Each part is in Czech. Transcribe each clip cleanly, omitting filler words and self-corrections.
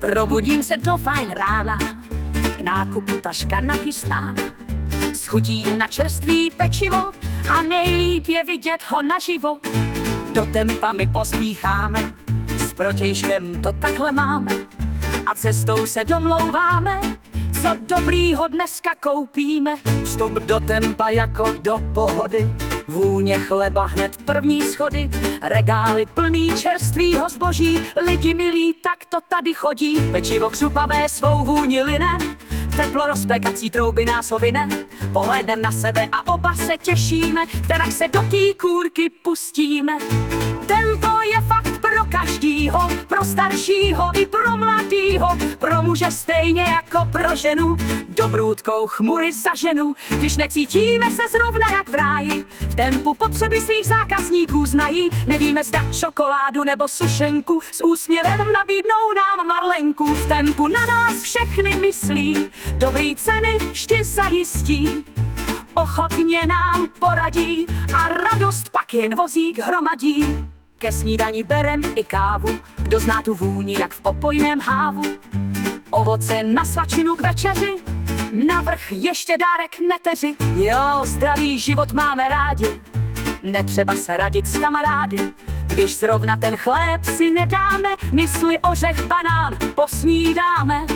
Probudím se do fajn rána, k nákupu taška nachystána, s chutí na čerstvý pečivo a nejlíp je vidět ho naživo. Do tempa my pospícháme, s protějškem to takhle máme a cestou se domlouváme, co dobrýho dneska koupíme. Vstup do tempa jako do pohody, vůně chleba hned první schody, regály plný čerstvýho zboží, lidi milí, tak to tady chodí. Pečivo křupavé svou vůni line, teplo rozpekací trouby nás ovine. Pohledem na sebe a oba se těšíme, kterak se do té kůrky pustíme. Tempo je fakt pro každýho, pro staršího i pro mladýho, pro muže stejně jako pro ženu, dobrůdkou chmury za ženu. Když necítíme se zrovna jak v ráji, v tempu potřeby svých zákazníků znají. Nevíme, zda čokoládu nebo sušenku, s úsměvem nabídnou nám marlenku. V tempu na nás všechny myslí, dobrý ceny vždy zajistí, ochotně nám poradí a radost pak jen vozík hromadí. Ke snídani berem i kávu, kdo zná tu vůni jak v opojném hávu. Ovoce na svačinu k večeři, navrch ještě dárek neteři. Jo, zdravý život máme rádi, netřeba se radit s kamarády. Když zrovna ten chléb si nedáme, mysli ořech banán posnídáme.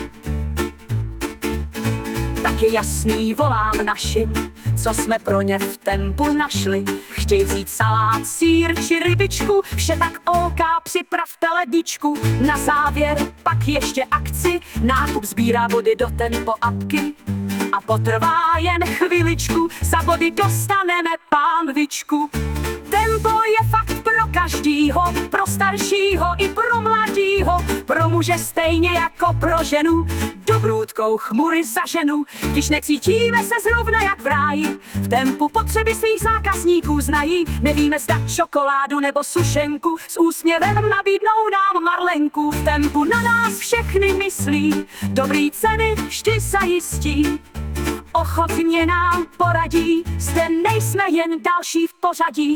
Tak je jasný, volám našim, co jsme pro ně v tempu našli. Chtěj vzít salát, sýr či rybičku, vše tak OK, připravte ledničku. Na závěr pak ještě akci, nákup sbírá body do tempo apky. A potrvá jen chviličku, za body dostaneme pánvičku. Tempo je fakt pro každýho, pro staršího i pro mladýho, pro muže stejně jako pro ženu, dobrůdkou chmury za ženu. Když necítíme se zrovna jak v ráji, v tempu potřeby svých zákazníků znají. Nevíme, zda čokoládu nebo sušenku, s úsměvem nabídnou nám marlenku. V tempu na nás všechny myslí, dobrý ceny vždy zajistí, ochotně nám poradí, zde nejsme jen další v pořadí.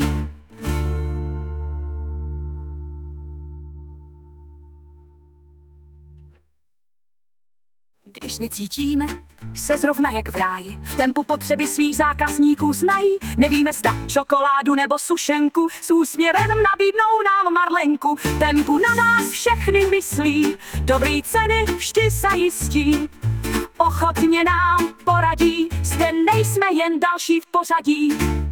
Když necítíme se zrovna jak v ráji, v tempu potřeby svých zákazníků znají. Nevíme, zda čokoládu nebo sušenku, s úsměvem nabídnou nám marlenku. V tempu na nás všechny myslí, dobrý ceny vždy zajistí, ochotně nám poradí, zde nejsme jen další v pořadí.